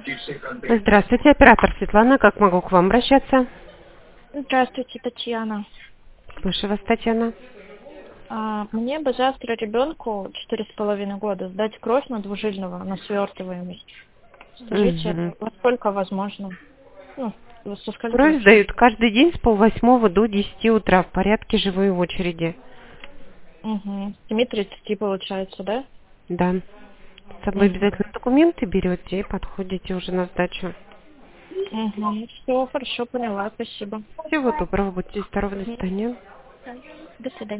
Здравствуйте, оператор Светлана. Как могу к вам обращаться? Здравствуйте, Татьяна. Слушаю вас, Татьяна. Мне бы завтра ребенку 4,5 года сдать кровь на двужильного, на свертываемость. Скажите, Мгм. насколько возможно? Ну, со скольки Кровь вообще? сдают каждый день с 7:30 до 10 утра в порядке живой очереди. Угу. 7:30 получается, да? Да. С собой Угу. обязательно документы берете и подходите уже на сдачу. Угу. Все, хорошо, поняла, спасибо. Всего доброго, будьте здоровы, до Мгм. свидания. До свидания.